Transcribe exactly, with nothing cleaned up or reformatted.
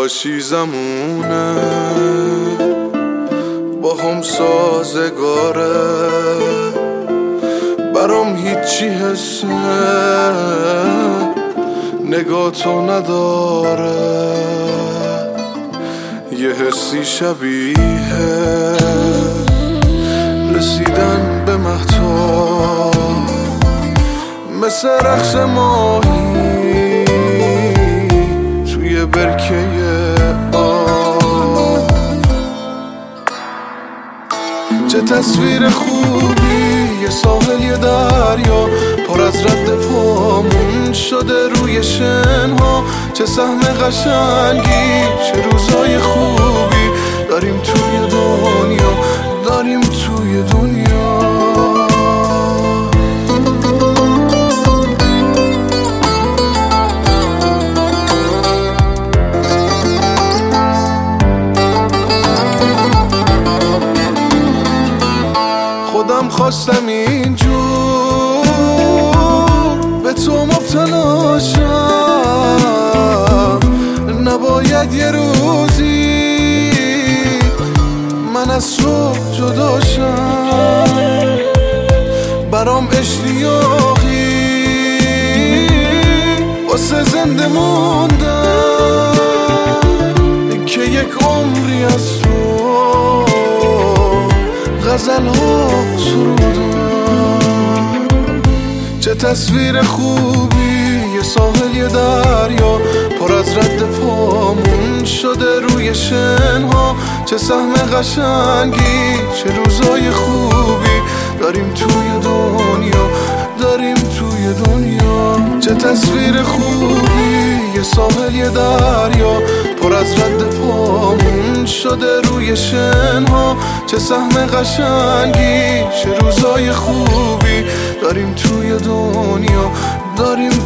کاشی زمونه با هم سازگاره، برام هیچی حسه نگاه تو نداره. یه حسی شبیه رسیدن به مهتاب، مثل رقص ماهی توی برکه آب. چه تصویر خوبی، یه ساحل یه دریا پر از رد پامون شده روی شنها. چه سهم قشنگی، چه روزای خوبی داریم توی دنیا، داریم توی دنیا. خودم خواستم اینجور به تو مبتلا شم، نباید یه روزی من از تو جدا شم. برام اشتیاقی واسه زنده موندن که یک عمری از تو غزل ها سرودم. چه تصویر خوبی، یه ساحل یه دریا پر از رد پامون شده روی شنها. چه سهم قشنگی، چه روزای خوبی داریم توی دنیا، داریم توی دنیا. چه تصویر خوبی، یه ساحل یه دریا پر از رد پامون شده روی شنها. چه سهم قشنگی، چه روزای خوبی داریم توی دنیا، داریم